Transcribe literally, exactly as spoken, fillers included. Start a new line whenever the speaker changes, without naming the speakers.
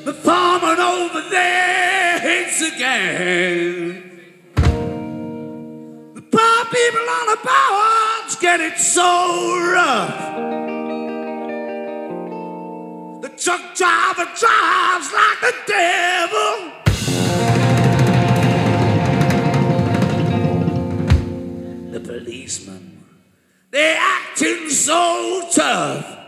The farmer over there hates again. The poor people on the boards get it so rough. The truck driver drives like the devil. The policemen, they acting so tough.